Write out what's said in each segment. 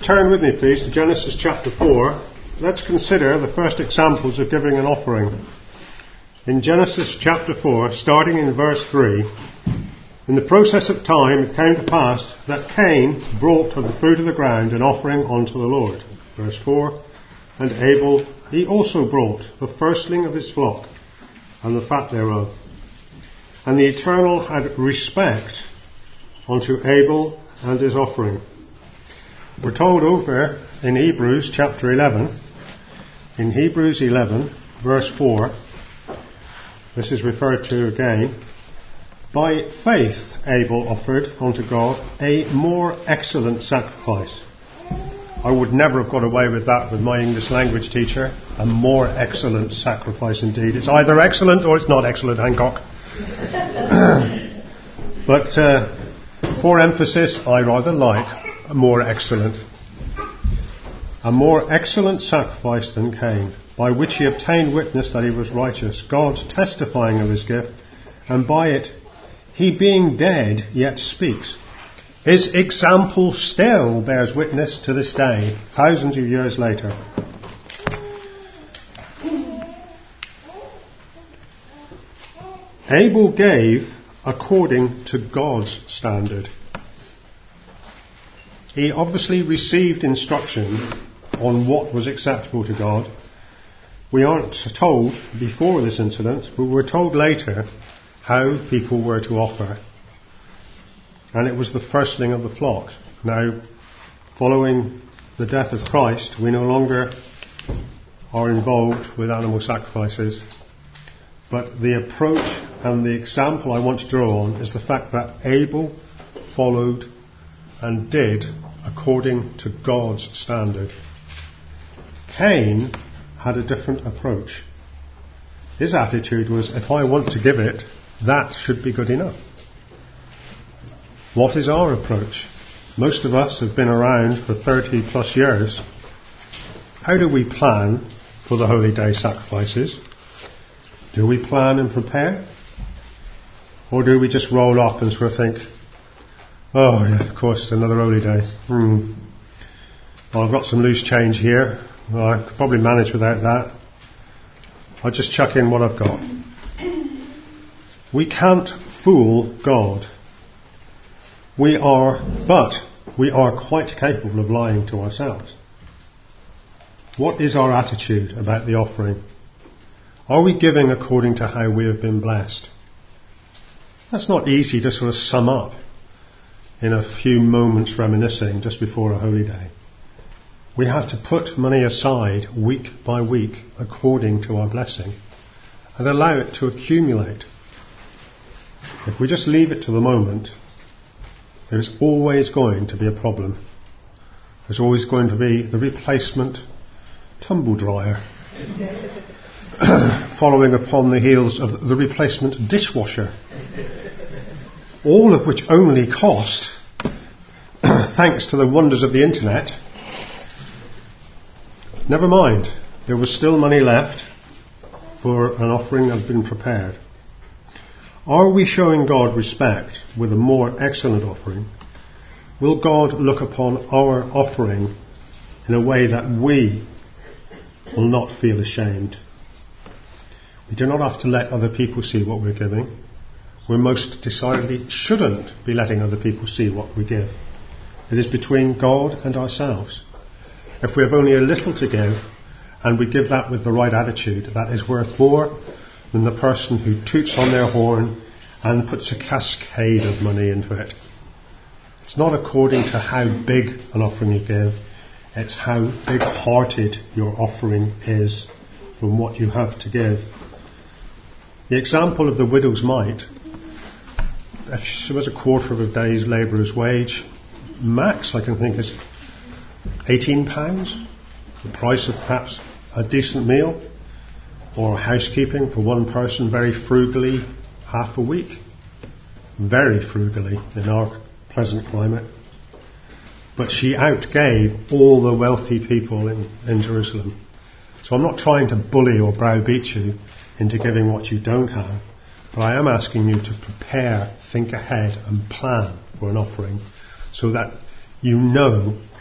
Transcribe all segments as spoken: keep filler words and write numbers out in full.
Turn with me, please, to Genesis chapter four. Let's consider the first examples of giving an offering. In Genesis chapter four, starting in verse three, in the process of time it came to pass that Cain brought of the fruit of the ground an offering unto the Lord. Verse four, and Abel he also brought the firstling of his flock and the fat thereof. And the Eternal had respect unto Abel and his offering. We're told over in Hebrews chapter eleven, in Hebrews eleven, verse four, this is referred to again, by faith Abel offered unto God a more excellent sacrifice. I would never have got away with that with my English language teacher. A more excellent sacrifice indeed. It's either excellent or it's not excellent, Hancock. But uh, for emphasis, I rather like a more excellent. A more excellent sacrifice than Cain, by which he obtained witness that he was righteous, God testifying of his gift, and by it he being dead yet speaks. His example still bears witness to this day, thousands of years later. Abel gave according to God's standard. He obviously received instruction on what was acceptable to God. We aren't told before this incident, but we're told later how people were to offer. And it was the firstling of the flock. Now, following the death of Christ, we no longer are involved with animal sacrifices. But the approach and the example I want to draw on is the fact that Abel followed and did according to God's standard. Cain had a different approach. His attitude was, if I want to give it, that should be good enough. What is our approach? Most of us have been around for thirty plus years. How do we plan for the holy day sacrifices? Do we plan and prepare? Or do we just roll up and sort of think, oh yeah, of course, it's another holy day. Hmm. Well, I've got some loose change here. Well, I could probably manage without that. I'll just chuck in what I've got. We can't fool God. We are, but we are quite capable of lying to ourselves. What is our attitude about the offering? Are we giving according to how we have been blessed? That's not easy to sort of sum up in a few moments reminiscing just before a holy day. We have to put money aside week by week according to our blessing and allow it to accumulate. If we just leave it to the moment, there's always going to be a problem. There's always going to be the replacement tumble dryer following upon the heels of the replacement dishwasher, all of which only cost, thanks to the wonders of the internet. Never mind, there was still money left for an offering that had been prepared. Are we showing God respect with a more excellent offering? Will God look upon our offering in a way that we will not feel ashamed? We do not have to let other people see what we're giving. We most decidedly shouldn't be letting other people see what we give. It is between God and ourselves. If we have only a little to give, and we give that with the right attitude, that is worth more than the person who toots on their horn and puts a cascade of money into it. It's not according to how big an offering you give, it's how big-hearted your offering is from what you have to give. The example of the widow's mite, if she was a quarter of a day's labourer's wage, max I can think is eighteen pounds, the price of perhaps a decent meal, or housekeeping for one person very frugally half a week. Very frugally in our pleasant climate. But she outgave all the wealthy people in, in Jerusalem. So I'm not trying to bully or browbeat you into giving what you don't have, but I am asking you to prepare, think ahead and plan for an offering so that you know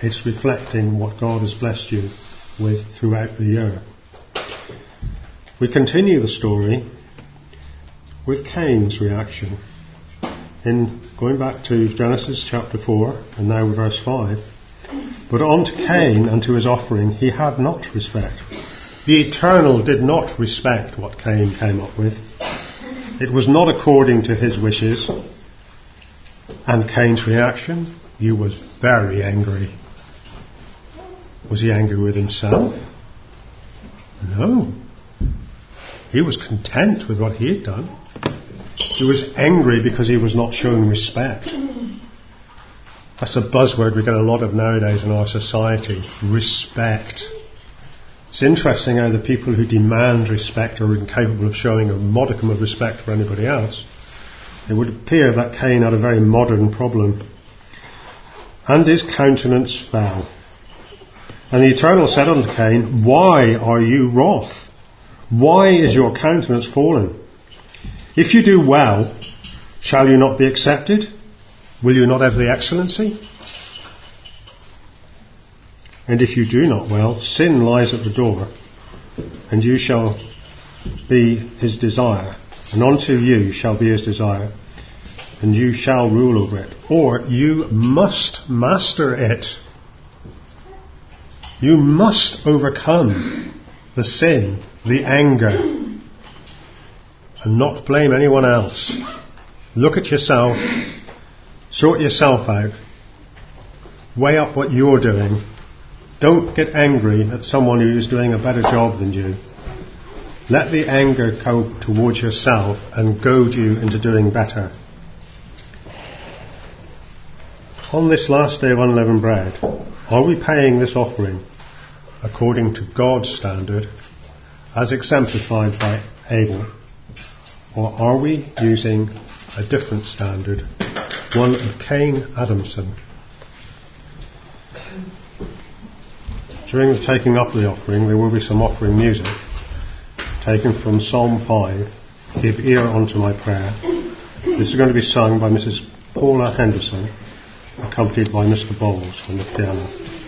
It's reflecting what God has blessed you with throughout the year. We continue the story with Cain's reaction. In going back to Genesis chapter four and now verse five. But unto Cain and to his offering he had not respect. The Eternal did not respect what Cain came up with. It was not according to his wishes. And Cain's reaction, he was very angry. Was he angry with himself? No. He was content with what he had done. He was angry because he was not shown respect. That's a buzzword we get a lot of nowadays in our society. Respect. It's interesting how the people who demand respect are incapable of showing a modicum of respect for anybody else. It would appear that Cain had a very modern problem. And his countenance fell. And the Eternal said unto Cain, Why are you wroth? Why is your countenance fallen? If you do well, shall you not be accepted? Will you not have the excellency? And if you do not well, sin lies at the door, and you shall be his desire, and unto you shall be his desire, and you shall rule over it. Or you must master it. You must overcome the sin, the anger, and not blame anyone else. Look at yourself, sort yourself out, weigh up what you're doing. Don't get angry at someone who's doing a better job than you. Let the anger go towards yourself and goad you into doing better. On this last day of unleavened bread, are we paying this offering according to God's standard, as exemplified by Abel? Or are we using a different standard, one of Cain Adamson? During the taking up of the offering, there will be some offering music taken from Psalm five, Give Ear Unto My Prayer. This is going to be sung by Missus Paula Henderson, accompanied by Mister Bowles on the piano.